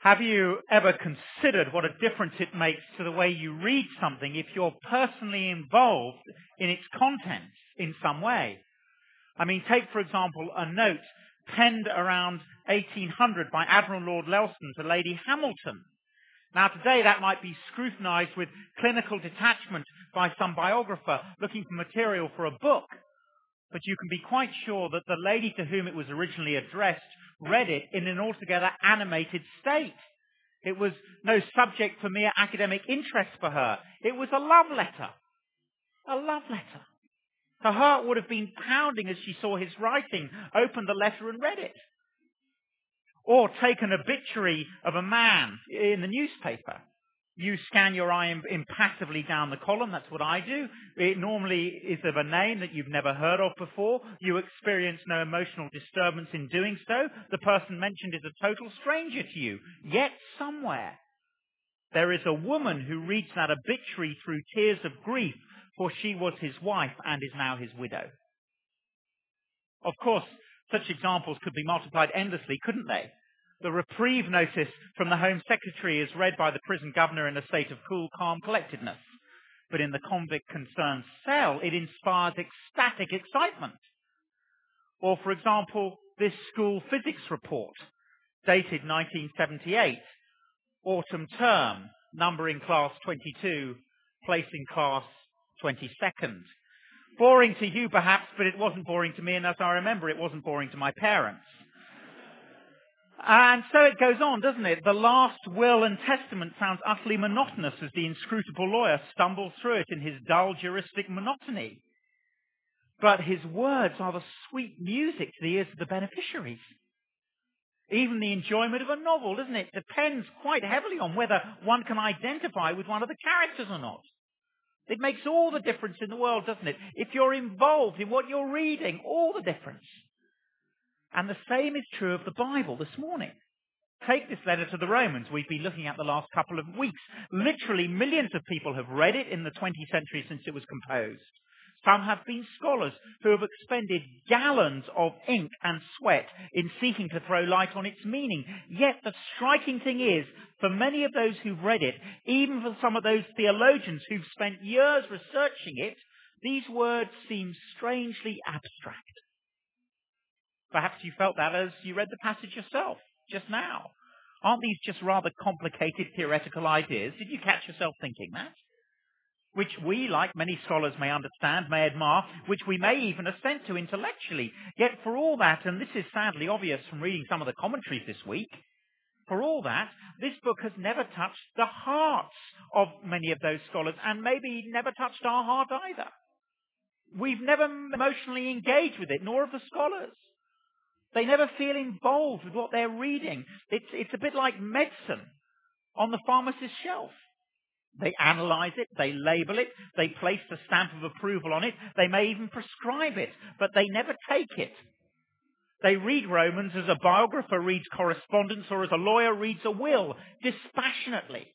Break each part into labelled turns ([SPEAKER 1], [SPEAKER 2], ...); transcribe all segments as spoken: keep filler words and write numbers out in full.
[SPEAKER 1] Have you ever considered what a difference it makes to the way you read something if you're personally involved in its contents in some way? I mean, take, for example, a note penned around eighteen hundred by Admiral Lord Lelston to Lady Hamilton. Now, today that might be scrutinized with clinical detachment by some biographer looking for material for a book. But you can be quite sure that the lady to whom it was originally addressed read it in an altogether animated state. It was no subject for mere academic interest for her. It was a love letter. A love letter. Her heart would have been pounding as she saw his writing, opened the letter and read it. Or take an obituary of a man in the newspaper. You scan your eye impassively down the column. That's what I do. It normally is of a name that you've never heard of before. You experience no emotional disturbance in doing so. The person mentioned is a total stranger to you. Yet somewhere there is a woman who reads that obituary through tears of grief, for she was his wife and is now his widow. Of course, such examples could be multiplied endlessly, couldn't they? The reprieve notice from the Home Secretary is read by the prison governor in a state of cool, calm collectedness. But in the convict concerned cell, it inspires ecstatic excitement. Or, for example, this school physics report, dated nineteen seventy-eight, autumn term, number in class twenty-two, place in class twenty-second. Boring to you, perhaps, but it wasn't boring to me, and as I remember, it wasn't boring to my parents. And so it goes on, doesn't it? The last will and testament sounds utterly monotonous as the inscrutable lawyer stumbles through it in his dull juristic monotony. But his words are the sweet music to the ears of the beneficiaries. Even the enjoyment of a novel, doesn't it, depends quite heavily on whether one can identify with one of the characters or not. It makes all the difference in the world, doesn't it? If you're involved in what you're reading, all the difference. And the same is true of the Bible this morning. Take this letter to the Romans we've been looking at the last couple of weeks. Literally millions of people have read it in the twentieth century since it was composed. Some have been scholars who have expended gallons of ink and sweat in seeking to throw light on its meaning. Yet the striking thing is, for many of those who've read it, even for some of those theologians who've spent years researching it, these words seem strangely abstract. Perhaps you felt that as you read the passage yourself, just now. Aren't these just rather complicated theoretical ideas? Did you catch yourself thinking that? Which we, like many scholars, may understand, may admire, which we may even assent to intellectually. Yet for all that, and this is sadly obvious from reading some of the commentaries this week, for all that, this book has never touched the hearts of many of those scholars, and maybe never touched our heart either. We've never emotionally engaged with it, nor have the scholars. They never feel involved with what they're reading. It's, it's a bit like medicine on the pharmacist's shelf. They analyze it, they label it, they place the stamp of approval on it, they may even prescribe it, but they never take it. They read Romans as a biographer reads correspondence or as a lawyer reads a will, dispassionately.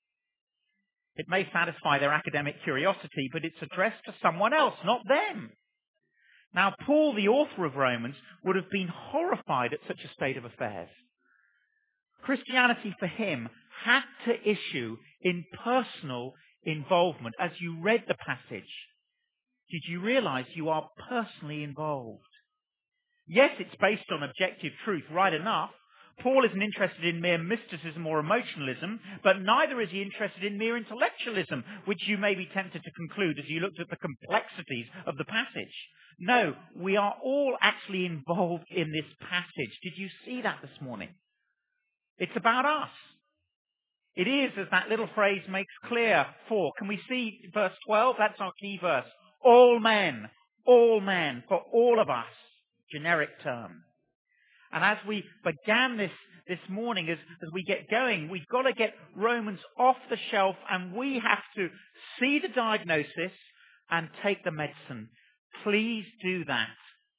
[SPEAKER 1] It may satisfy their academic curiosity, but it's addressed to someone else, not them. Now, Paul, the author of Romans, would have been horrified at such a state of affairs. Christianity for him had to issue in personal involvement. As you read the passage, did you realize you are personally involved? Yes, it's based on objective truth, right enough. Paul isn't interested in mere mysticism or emotionalism, but neither is he interested in mere intellectualism, which you may be tempted to conclude as you looked at the complexities of the passage. No, we are all actually involved in this passage. Did you see that this morning? It's about us. It is, as that little phrase makes clear, for. Can we see verse twelve? That's our key verse. All men, all men, for all of us. Generic term. And as we began this this morning, as, as we get going, we've got to get Romans off the shelf and we have to see the diagnosis and take the medicine. Please do that.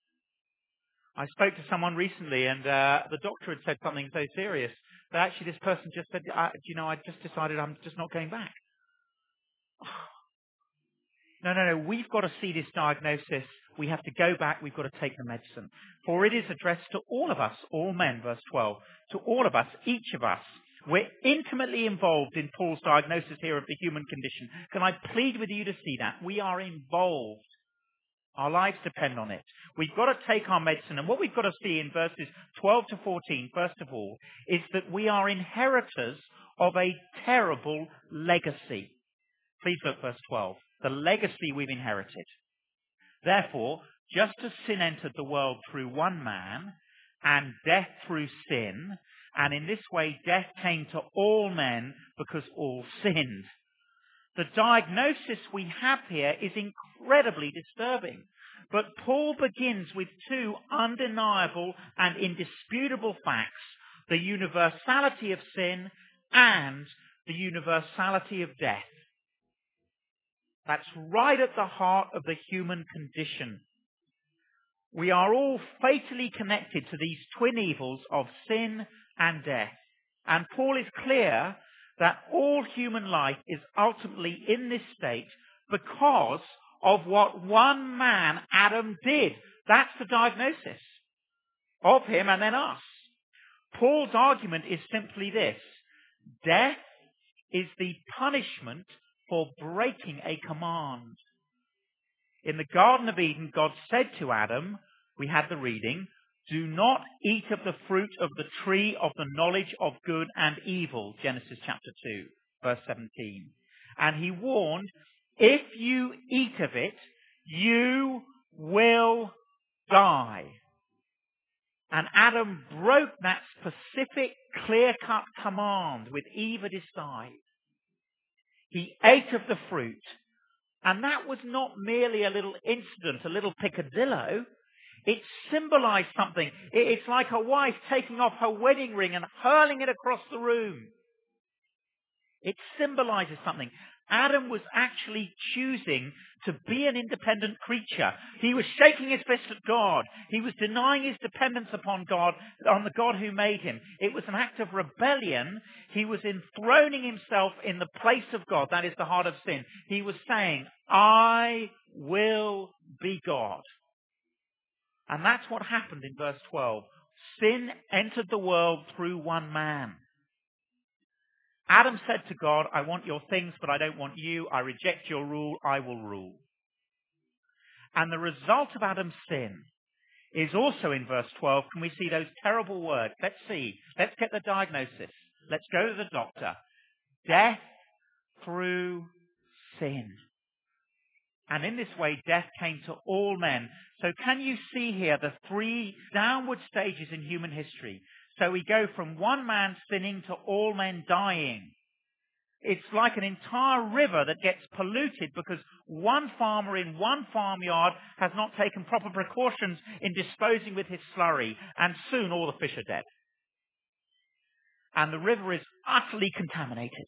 [SPEAKER 1] I spoke to someone recently and uh, the doctor had said something so serious that actually this person just said, uh, you know, I just decided I'm just not going back. No, no, no, we've got to see this diagnosis. We have to go back. We've got to take the medicine. For it is addressed to all of us, all men, verse twelve, to all of us, each of us. We're intimately involved in Paul's diagnosis here of the human condition. Can I plead with you to see that? We are involved. Our lives depend on it. We've got to take our medicine. And what we've got to see in verses twelve to fourteen, first of all, is that we are inheritors of a terrible legacy. Please look verse twelve. The legacy we've inherited. Therefore, just as sin entered the world through one man, and death through sin, and in this way death came to all men because all sinned. The diagnosis we have here is incredibly disturbing. But Paul begins with two undeniable and indisputable facts: the universality of sin and the universality of death. That's right at the heart of the human condition. We are all fatally connected to these twin evils of sin and death. And Paul is clear that all human life is ultimately in this state because of what one man, Adam, did. That's the diagnosis of him and then us. Paul's argument is simply this: death is the punishment for breaking a command. In the Garden of Eden, God said to Adam, we had the reading, "Do not eat of the fruit of the tree of the knowledge of good and evil," Genesis chapter two, verse seventeen. And he warned, if you eat of it, you will die. And Adam broke that specific, clear-cut command with Eve at his side. He ate of the fruit. And that was not merely a little incident, a little picadillo. It symbolized something. It's like a wife taking off her wedding ring and hurling it across the room. It symbolizes something. Adam was actually choosing to be an independent creature. He was shaking his fist at God. He was denying his dependence upon God, on the God who made him. It was an act of rebellion. He was enthroning himself in the place of God. That is the heart of sin. He was saying, I will be God. And that's what happened in verse twelve. Sin entered the world through one man. Adam said to God, I want your things, but I don't want you. I reject your rule. I will rule. And the result of Adam's sin is also in verse twelve. Can we see those terrible words? Let's see. Let's get the diagnosis. Let's go to the doctor. Death through sin. And in this way, death came to all men. So can you see here the three downward stages in human history? So we go from one man sinning to all men dying. It's like an entire river that gets polluted because one farmer in one farmyard has not taken proper precautions in disposing with his slurry, and soon all the fish are dead. And the river is utterly contaminated.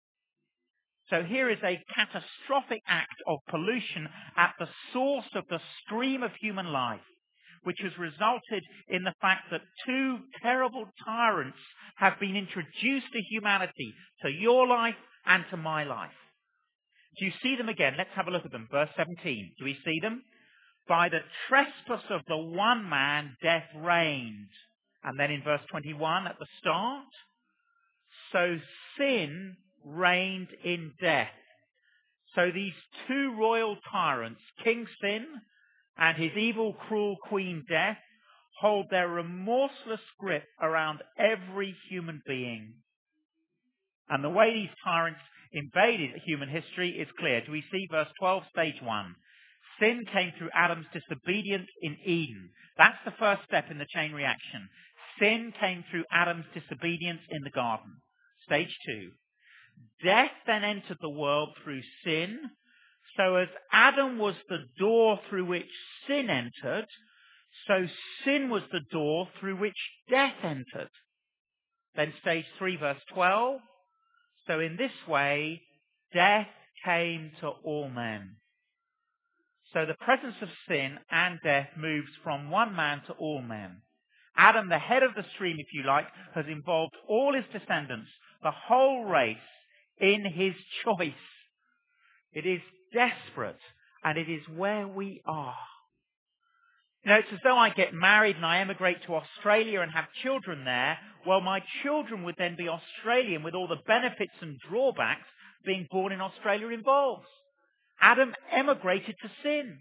[SPEAKER 1] So here is a catastrophic act of pollution at the source of the stream of human life, which has resulted in the fact that two terrible tyrants have been introduced to humanity, to your life and to my life. Do you see them again? Let's have a look at them. Verse seventeen. Do we see them? By the trespass of the one man, death reigned. And then in verse twenty-one at the start, so sin reigned in death. So these two royal tyrants, King Sin and his evil, cruel queen Death, hold their remorseless grip around every human being. And the way these tyrants invaded human history is clear. Do we see verse twelve, stage one? Sin came through Adam's disobedience in Eden. That's the first step in the chain reaction. Sin came through Adam's disobedience in the garden. Stage two. Death then entered the world through sin. So as Adam was the door through which sin entered, so sin was the door through which death entered. Then stage three, verse twelve. So in this way, death came to all men. So the presence of sin and death moves from one man to all men. Adam, the head of the stream, if you like, has involved all his descendants, the whole race, in his choice. It is desperate, and it is where we are. You know, it's as though I get married and I emigrate to Australia and have children there. Well, my children would then be Australian with all the benefits and drawbacks being born in Australia involves. Adam emigrated to sin.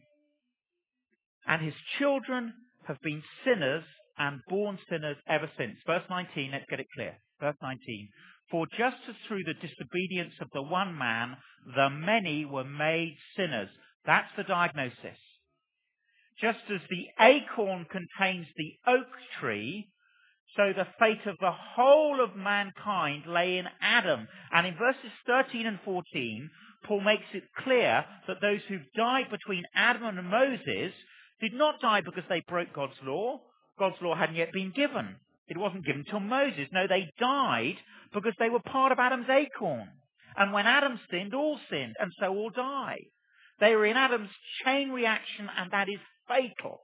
[SPEAKER 1] And his children have been sinners and born sinners ever since. Verse nineteen, let's get it clear. Verse nineteen. For just as through the disobedience of the one man, the many were made sinners. That's the diagnosis. Just as the acorn contains the oak tree, so the fate of the whole of mankind lay in Adam. And in verses thirteen and fourteen, Paul makes it clear that those who died between Adam and Moses did not die because they broke God's law. God's law hadn't yet been given. It wasn't given till Moses. No, they died because they were part of Adam's acorn. And when Adam sinned, all sinned, and so all die. They were in Adam's chain reaction, and that is fatal.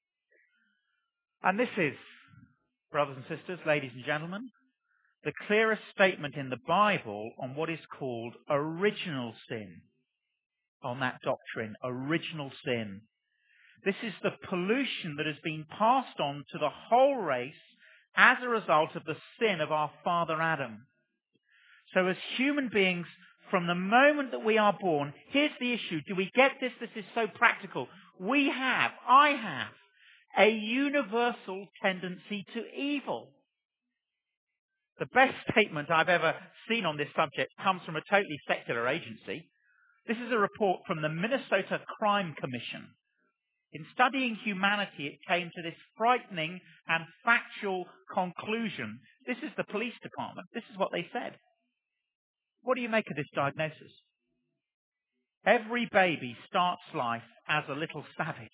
[SPEAKER 1] And this is, brothers and sisters, ladies and gentlemen, the clearest statement in the Bible on what is called original sin. On that doctrine, original sin. This is the pollution that has been passed on to the whole race as a result of the sin of our father Adam. So as human beings, from the moment that we are born, here's the issue. Do we get this? This is so practical. We have, I have, a universal tendency to evil. The best statement I've ever seen on this subject comes from a totally secular agency. This is a report from the Minnesota Crime Commission. In studying humanity, it came to this frightening and factual conclusion. This is the police department. This is what they said. What do you make of this diagnosis? Every baby starts life as a little savage.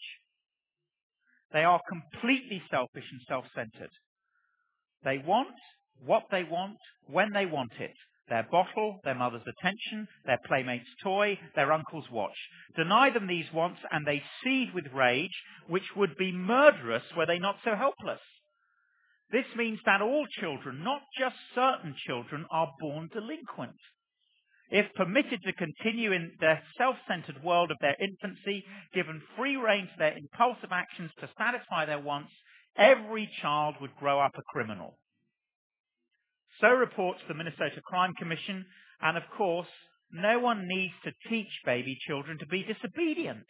[SPEAKER 1] They are completely selfish and self-centered. They want what they want when they want it. Their bottle, their mother's attention, their playmate's toy, their uncle's watch. Deny them these wants and they seethe with rage, which would be murderous were they not so helpless. This means that all children, not just certain children, are born delinquent. If permitted to continue in their self-centered world of their infancy, given free rein to their impulsive actions to satisfy their wants, every child would grow up a criminal. So reports the Minnesota Crime Commission, and of course, no one needs to teach baby children to be disobedient.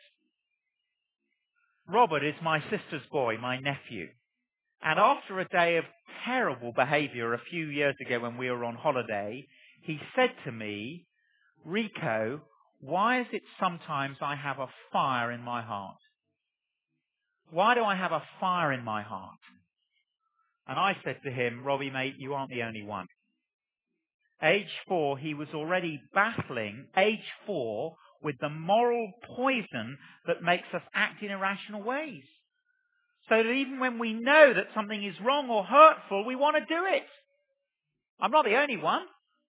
[SPEAKER 1] Robert is my sister's boy, my nephew. And after a day of terrible behavior a few years ago when we were on holiday, he said to me, Rico, why is it sometimes I have a fire in my heart? Why do I have a fire in my heart? And I said to him, Robbie, mate, you aren't the only one. Age four, he was already battling, age four, with the moral poison that makes us act in irrational ways. So that even when we know that something is wrong or hurtful, we want to do it. I'm not the only one.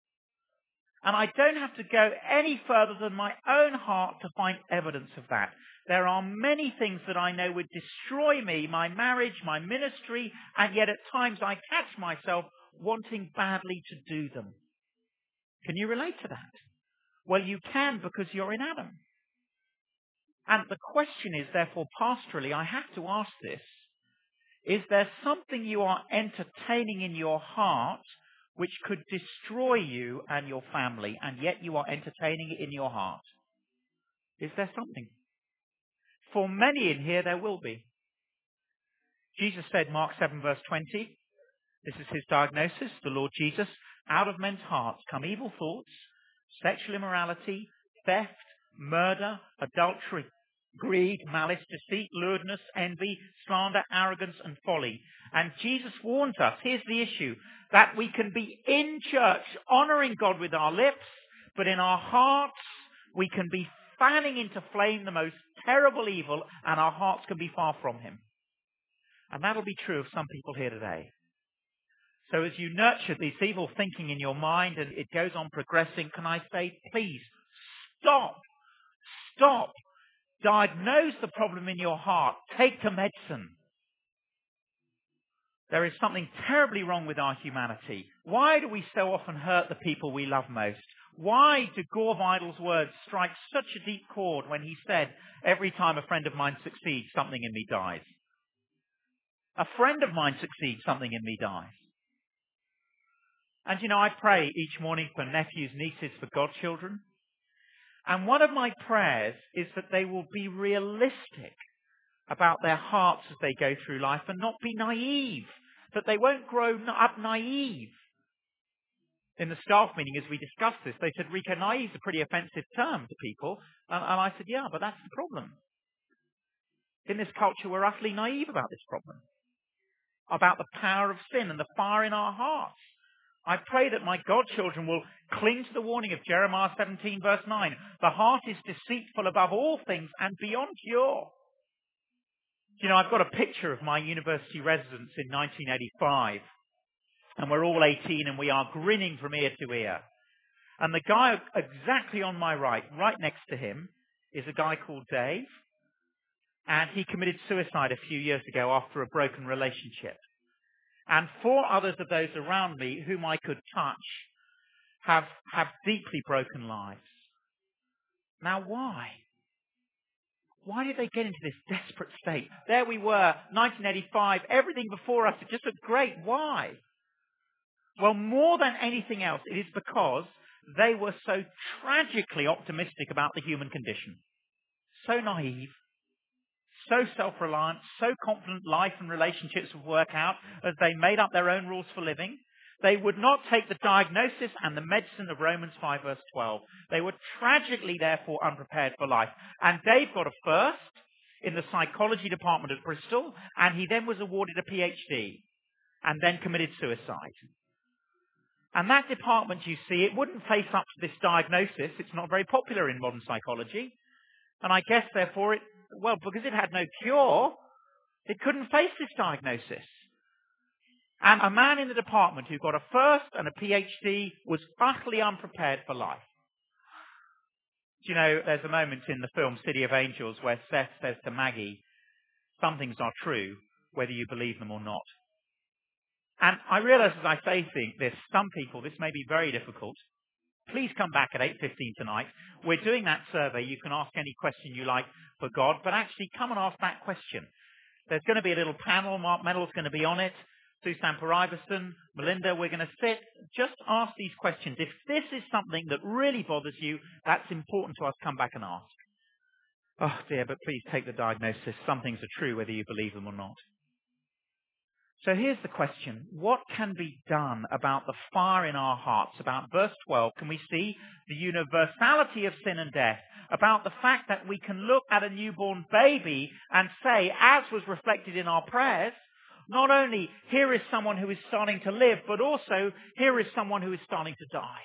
[SPEAKER 1] And I don't have to go any further than my own heart to find evidence of that. There are many things that I know would destroy me, my marriage, my ministry, and yet at times I catch myself wanting badly to do them. Can you relate to that? Well, you can because you're in Adam. And the question is, therefore, pastorally, I have to ask this. Is there something you are entertaining in your heart which could destroy you and your family, and yet you are entertaining it in your heart? Is there something? For many in here, there will be. Jesus said, Mark seven, verse twenty, this is his diagnosis, the Lord Jesus, out of men's hearts come evil thoughts, sexual immorality, theft, murder, adultery, greed, malice, deceit, lewdness, envy, slander, arrogance, and folly. And Jesus warns us, here's the issue, that we can be in church honoring God with our lips, but in our hearts we can be fanning into flame the most terrible evil, and our hearts can be far from him. And that'll be true of some people here today. So as you nurture this evil thinking in your mind and it goes on progressing, can I say, please, stop, stop. Diagnose the problem in your heart. Take to medicine. There is something terribly wrong with our humanity. Why do we so often hurt the people we love most? Why do Gore Vidal's words strike such a deep chord when he said, every time a friend of mine succeeds, something in me dies? A friend of mine succeeds, something in me dies. And you know, I pray each morning for nephews, nieces, for godchildren. And one of my prayers is that they will be realistic about their hearts as they go through life and not be naive, that they won't grow up naive. In the staff meeting, as we discussed this, they said, Rico, naive is a pretty offensive term to people. And, and I said, yeah, but that's the problem. In this culture, we're utterly naive about this problem, about the power of sin and the fire in our hearts. I pray that my godchildren will cling to the warning of Jeremiah seventeen, verse nine. The heart is deceitful above all things and beyond cure. You know, I've got a picture of my university residence in nineteen eighty-five, and we're all eighteen and we are grinning from ear to ear. And the guy exactly on my right, right next to him, is a guy called Dave, and he committed suicide a few years ago after a broken relationship. And four others of those around me whom I could touch have, have deeply broken lives. Now why? Why did they get into this desperate state? There we were, nineteen eighty-five, everything before us, it just looked great. Why? Well, more than anything else, it is because they were so tragically optimistic about the human condition. So naive, so self-reliant, so confident life and relationships would work out as they made up their own rules for living. They would not take the diagnosis and the medicine of Romans five verse twelve. They were tragically, therefore, unprepared for life. And Dave got a first in the psychology department at Bristol, and he then was awarded a PhD and then committed suicide. And that department, you see, it wouldn't face up to this diagnosis. It's not very popular in modern psychology. And I guess, therefore, it, well, because it had no cure, it couldn't face this diagnosis. And a man in the department who got a first and a PhD was utterly unprepared for life. Do you know, there's a moment in the film City of Angels where Seth says to Maggie, some things are true, whether you believe them or not. And I realize as I say this, some people, this may be very difficult. Please come back at eight fifteen tonight. We're doing that survey. You can ask any question you like for God, but actually come and ask that question. There's going to be a little panel. Mark Meadows going to be on it. Susan Iverson, Melinda, we're going to sit. Just ask these questions. If this is something that really bothers you, that's important to us. Come back and ask. Oh dear, but please take the diagnosis. Some things are true whether you believe them or not. So here's the question. What can be done about the fire in our hearts? About verse twelve, can we see the universality of sin and death? About the fact that we can look at a newborn baby and say, as was reflected in our prayers, not only here is someone who is starting to live, but also here is someone who is starting to die.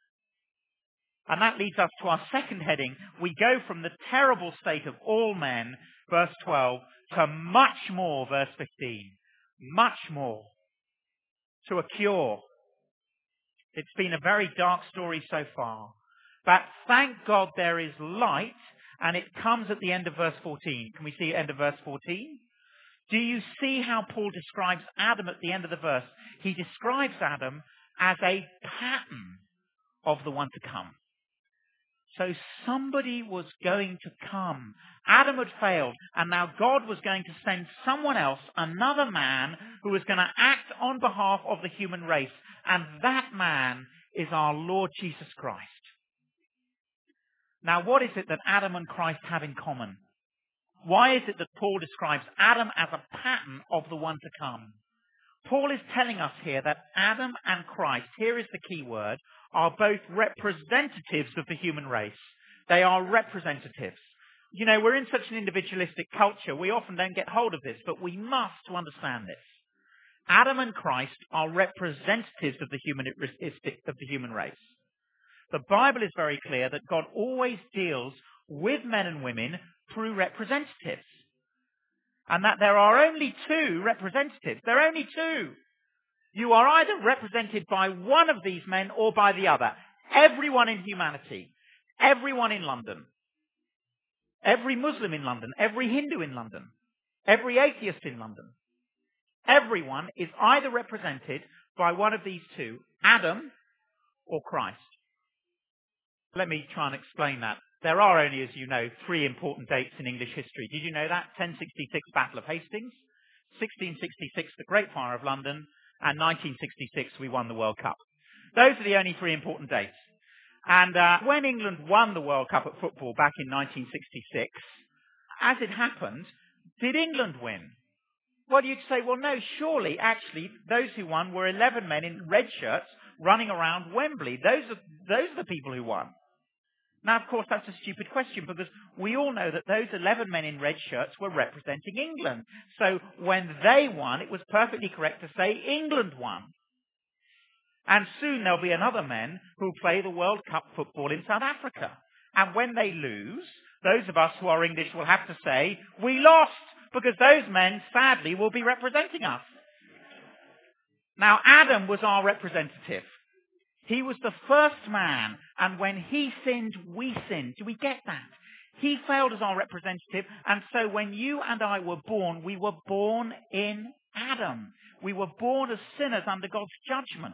[SPEAKER 1] And that leads us to our second heading. We go from the terrible state of all men, verse twelve, to much more, verse fifteen. Much more. To a cure. It's been a very dark story so far. But thank God there is light, and it comes at the end of verse fourteen. Can we see end of verse fourteen? Do you see how Paul describes Adam at the end of the verse? He describes Adam as a pattern of the one to come. So somebody was going to come. Adam had failed, and now God was going to send someone else, another man, who was going to act on behalf of the human race. And that man is our Lord Jesus Christ. Now, what is it that Adam and Christ have in common? Why is it that Paul describes Adam as a pattern of the one to come? Paul is telling us here that Adam and Christ, here is the key word, are both representatives of the human race. They are representatives. You know, we're in such an individualistic culture, we often don't get hold of this, but we must to understand this. Adam and Christ are representatives of the human, of the human race. The Bible is very clear that God always deals with men and women through representatives. And that there are only two representatives. There are only two. You are either represented by one of these men or by the other. Everyone in humanity. Everyone in London. Every Muslim in London. Every Hindu in London. Every atheist in London. Everyone is either represented by one of these two, Adam or Christ. Let me try and explain that. There are only, as you know, three important dates in English history. Did you know that? ten sixty-six Battle of Hastings, sixteen sixty-six, the Great Fire of London, and nineteen sixty-six, we won the World Cup. Those are the only three important dates. And uh, when England won the World Cup at football back in nineteen sixty-six, as it happened, did England win? Well, you'd say, well, no, surely, actually, those who won were eleven men in red shirts running around Wembley. Those are, those are the people who won. Now, of course, that's a stupid question because we all know that those eleven men in red shirts were representing England. So when they won, it was perfectly correct to say England won. And soon there'll be another men who'll play the World Cup football in South Africa. And when they lose, those of us who are English will have to say, we lost, because those men, sadly, will be representing us. Now, Adam was our representative. He was the first man, and when he sinned, we sinned. Do we get that? He failed as our representative, and so when you and I were born, we were born in Adam. We were born as sinners under God's judgment.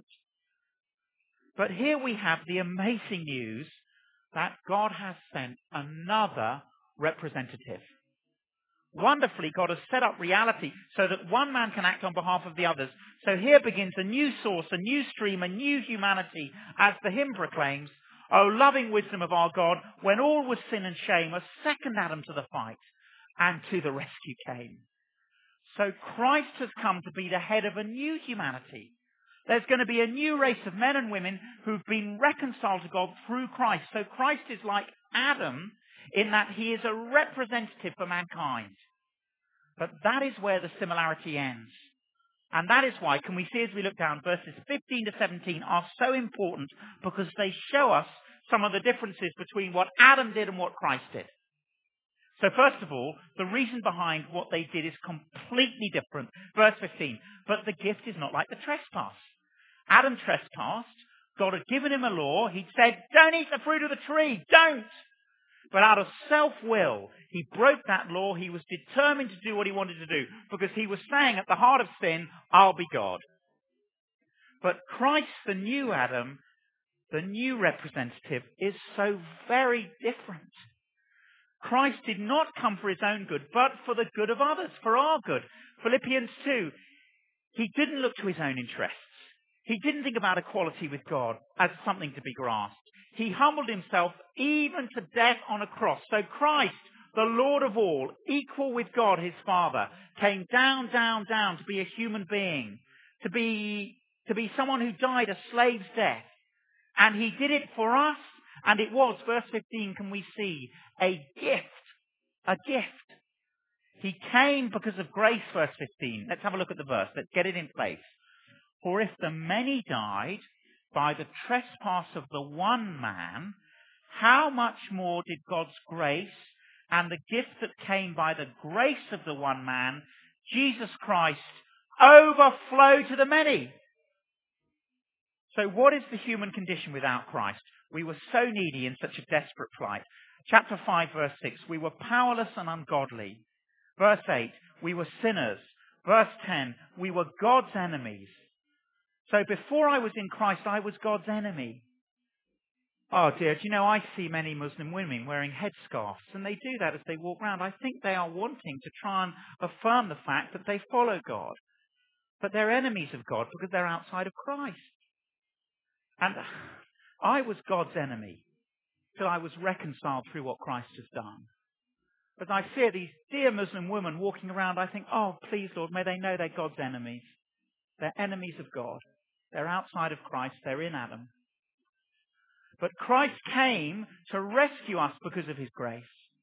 [SPEAKER 1] But here we have the amazing news that God has sent another representative. Wonderfully, God has set up reality so that one man can act on behalf of the others. So here begins a new source, a new stream, a new humanity, as the hymn proclaims, O loving wisdom of our God, when all was sin and shame, a second Adam to the fight, and to the rescue came. So Christ has come to be the head of a new humanity. There's going to be a new race of men and women who've been reconciled to God through Christ. So Christ is like Adam in that he is a representative for mankind. But that is where the similarity ends. And that is why, can we see as we look down, verses fifteen to seventeen are so important because they show us some of the differences between what Adam did and what Christ did. So first of all, the reason behind what they did is completely different. Verse fifteen, but the gift is not like the trespass. Adam trespassed. God had given him a law. He'd said, don't eat the fruit of the tree. Don't. But out of self-will, he broke that law. He was determined to do what he wanted to do because he was saying at the heart of sin, I'll be God. But Christ, the new Adam, the new representative, is so very different. Christ did not come for his own good, but for the good of others, for our good. Philippians two, he didn't look to his own interests. He didn't think about equality with God as something to be grasped. He humbled himself even to death on a cross. So Christ, the Lord of all, equal with God, his Father, came down, down, down to be a human being, to be, to be someone who died a slave's death. And he did it for us, and it was, verse fifteen, can we see, a gift. A gift. He came because of grace, verse fifteen. Let's have a look at the verse. Let's get it in place. For if the many died by the trespass of the one man, how much more did God's grace and the gift that came by the grace of the one man, Jesus Christ, overflow to the many? So what is the human condition without Christ? We were so needy in such a desperate plight. Chapter five, verse six, we were powerless and ungodly. Verse eight, we were sinners. Verse ten, we were God's enemies. So before I was in Christ, I was God's enemy. Oh dear, do you know, I see many Muslim women wearing headscarves, and they do that as they walk around. I think they are wanting to try and affirm the fact that they follow God. But they're enemies of God because they're outside of Christ. And I was God's enemy till I was reconciled through what Christ has done. As I see these dear Muslim women walking around, I think, oh, please, Lord, may they know they're God's enemies. They're enemies of God. They're outside of Christ. They're in Adam. But Christ came to rescue us because of his grace.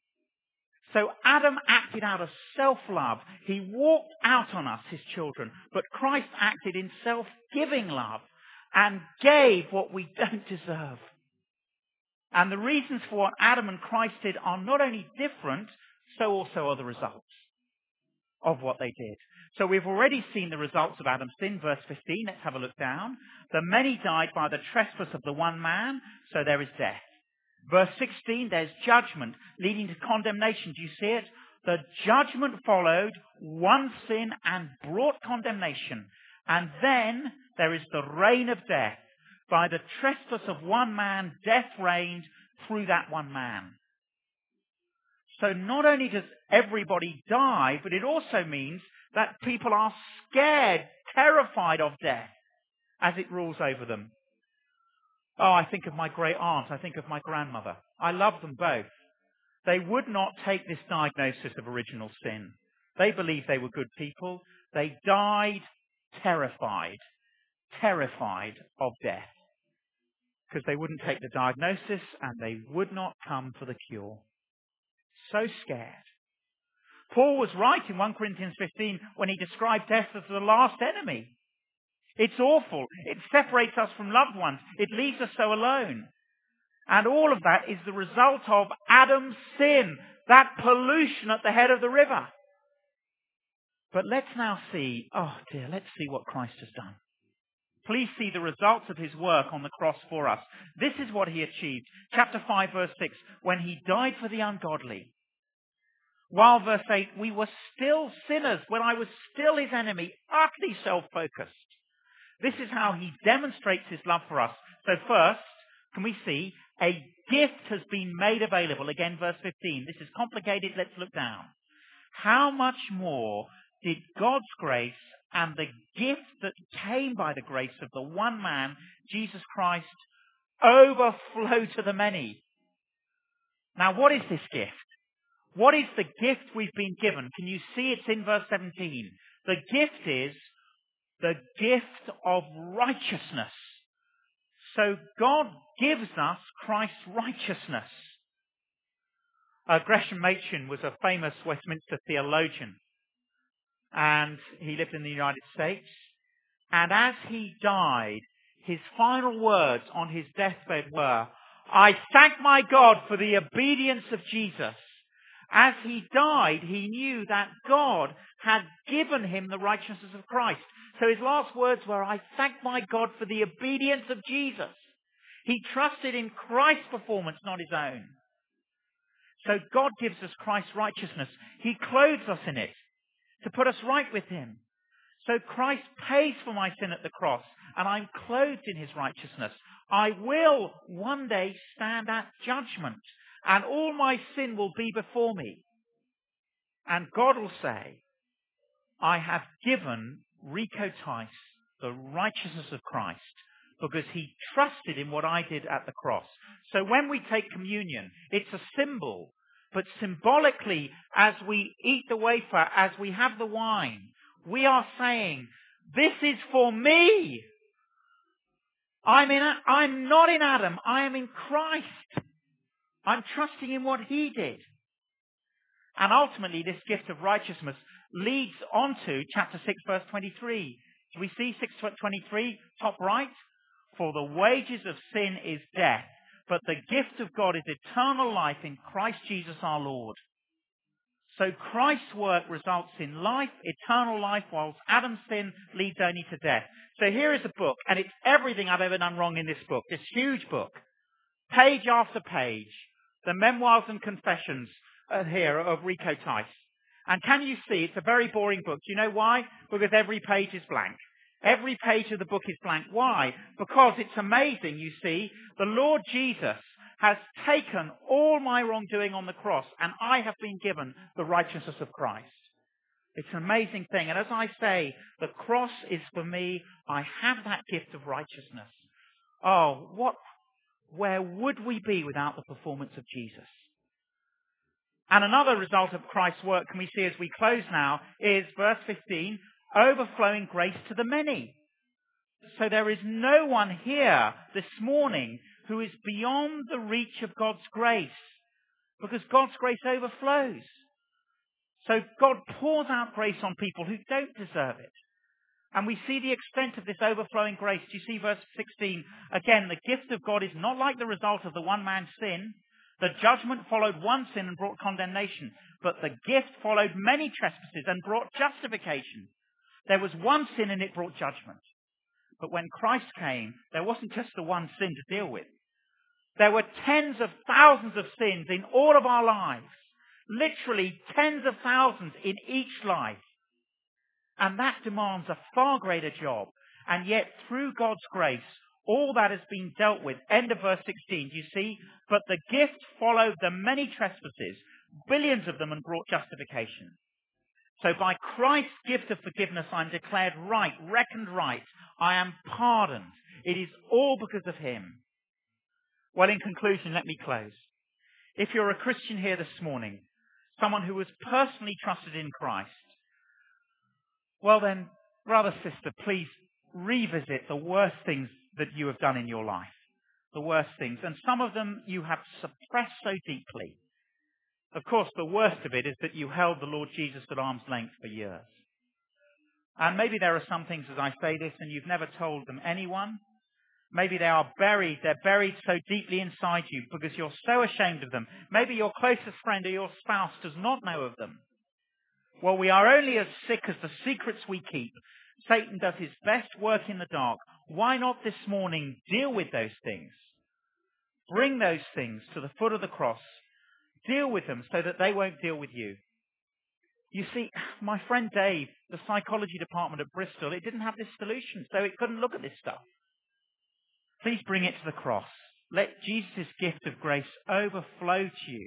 [SPEAKER 1] So Adam acted out of self-love. He walked out on us, his children. But Christ acted in self-giving love and gave what we don't deserve. And the reasons for what Adam and Christ did are not only different, so also are the results of what they did. So we've already seen the results of Adam's sin, verse fifteen. Let's have a look down. The many died by the trespass of the one man, so there is death. Verse sixteen, there's judgment leading to condemnation. Do you see it? The judgment followed one sin and brought condemnation. And then there is the reign of death. By the trespass of one man, death reigned through that one man. So not only does everybody die, but it also means that people are scared, terrified of death as it rules over them. Oh, I think of my great aunt. I think of my grandmother. I love them both. They would not take this diagnosis of original sin. They believed they were good people. They died terrified, terrified of death, because they wouldn't take the diagnosis and they would not come for the cure. So scared. Paul was right in First Corinthians fifteen when he described death as the last enemy. It's awful. It separates us from loved ones. It leaves us so alone. And all of that is the result of Adam's sin, that pollution at the head of the river. But let's now see, oh dear, let's see what Christ has done. Please see the results of his work on the cross for us. This is what he achieved. Chapter five, verse six, when he died for the ungodly. While, verse eight, we were still sinners, when I was still his enemy, utterly self-focused. This is how he demonstrates his love for us. So first, can we see, a gift has been made available. Again, verse fifteen. This is complicated. Let's look down. How much more did God's grace and the gift that came by the grace of the one man, Jesus Christ, overflow to the many? Now, what is this gift? What is the gift we've been given? Can you see it's in verse seventeen? The gift is the gift of righteousness. So God gives us Christ's righteousness. Uh, Gresham Machen was a famous Westminster theologian, and he lived in the United States. And as he died, his final words on his deathbed were, "I thank my God for the obedience of Jesus." As he died, he knew that God had given him the righteousness of Christ. So his last words were, "I thank my God for the obedience of Jesus." He trusted in Christ's performance, not his own. So God gives us Christ's righteousness. He clothes us in it to put us right with him. So Christ pays for my sin at the cross, and I'm clothed in his righteousness. I will one day stand at judgment, and all my sin will be before me. And God will say, I have given Rico Tice the righteousness of Christ because he trusted in what I did at the cross. So when we take communion, it's a symbol, but symbolically, as we eat the wafer, as we have the wine, we are saying, this is for me. I'm in, I'm not in Adam. I am in Christ. I'm trusting in what he did. And ultimately, this gift of righteousness leads on to chapter six, verse twenty-three. Do we see six twenty-three, top right? For the wages of sin is death, but the gift of God is eternal life in Christ Jesus our Lord. So Christ's work results in life, eternal life, whilst Adam's sin leads only to death. So here is a book, and it's everything I've ever done wrong in this book. This huge book. Page after page. The memoirs and confessions uh, here of Rico Tice. And can you see, it's a very boring book. Do you know why? Because every page is blank. Every page of the book is blank. Why? Because it's amazing, you see. The Lord Jesus has taken all my wrongdoing on the cross, and I have been given the righteousness of Christ. It's an amazing thing. And as I say, the cross is for me. I have that gift of righteousness. Oh, what, where would we be without the performance of Jesus? And another result of Christ's work, can we see as we close now, is verse fifteen, overflowing grace to the many. So there is no one here this morning who is beyond the reach of God's grace, because God's grace overflows. So God pours out grace on people who don't deserve it. And we see the extent of this overflowing grace. Do you see verse sixteen? Again, the gift of God is not like the result of the one man's sin. The judgment followed one sin and brought condemnation, but the gift followed many trespasses and brought justification. There was one sin and it brought judgment. But when Christ came, there wasn't just the one sin to deal with. There were tens of thousands of sins in all of our lives. Literally tens of thousands in each life. And that demands a far greater job. And yet, through God's grace, all that has been dealt with. End of verse sixteen, do you see? But the gift followed the many trespasses, billions of them, and brought justification. So by Christ's gift of forgiveness, I'm declared right, reckoned right. I am pardoned. It is all because of him. Well, in conclusion, let me close. If you're a Christian here this morning, someone who has personally trusted in Christ, well then, brother, sister, please revisit the worst things that you have done in your life. The worst things. And some of them you have suppressed so deeply. Of course, the worst of it is that you held the Lord Jesus at arm's length for years. And maybe there are some things as I say this and you've never told them anyone. Maybe they are buried, they're buried so deeply inside you because you're so ashamed of them. Maybe your closest friend or your spouse does not know of them. Well, we are only as sick as the secrets we keep. Satan does his best work in the dark. Why not this morning deal with those things? Bring those things to the foot of the cross. Deal with them so that they won't deal with you. You see, my friend Dave, the psychology department at Bristol, it didn't have this solution, so it couldn't look at this stuff. Please bring it to the cross. Let Jesus' gift of grace overflow to you.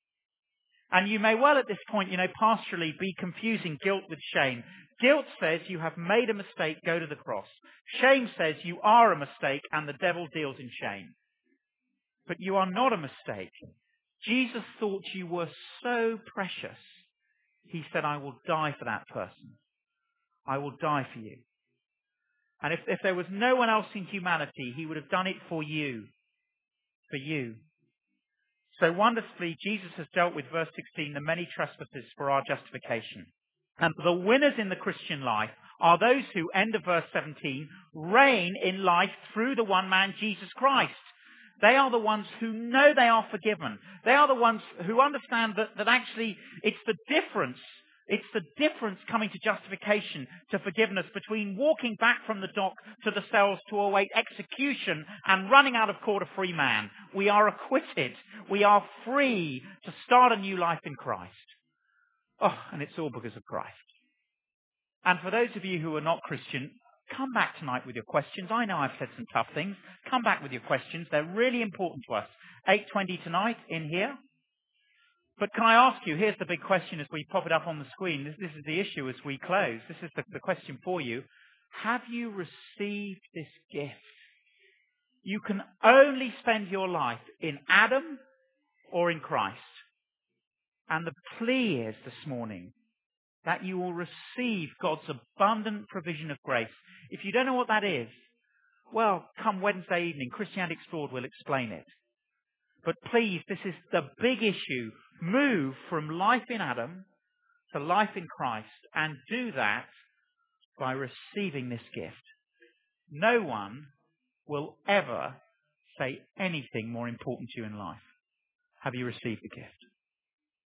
[SPEAKER 1] And you may well at this point, you know, pastorally be confusing guilt with shame. Guilt says you have made a mistake, go to the cross. Shame says you are a mistake and the devil deals in shame. But you are not a mistake. Jesus thought you were so precious. He said, I will die for that person. I will die for you. And if, if there was no one else in humanity, he would have done it for you. For you. So wonderfully, Jesus has dealt with, verse sixteen, the many trespasses for our justification. And the winners in the Christian life are those who, end of verse seventeen, reign in life through the one man, Jesus Christ. They are the ones who know they are forgiven. They are the ones who understand that, that actually it's the difference, it's the difference coming to justification, to forgiveness, between walking back from the dock to the cells to await execution and running out of court a free man. We are acquitted. We are free to start a new life in Christ. Oh, and it's all because of Christ. And for those of you who are not Christian, come back tonight with your questions. I know I've said some tough things. Come back with your questions. They're really important to us. eight twenty tonight in here. But can I ask you, here's the big question as we pop it up on the screen. This, this is the issue as we close. This is the, the question for you. Have you received this gift? You can only spend your life in Adam or in Christ. And the plea is this morning that you will receive God's abundant provision of grace. If you don't know what that is, well, come Wednesday evening, Christianity Explored will explain it. But please, this is the big issue. Move from life in Adam to life in Christ, and do that by receiving this gift. No one will ever say anything more important to you in life. Have you received the gift?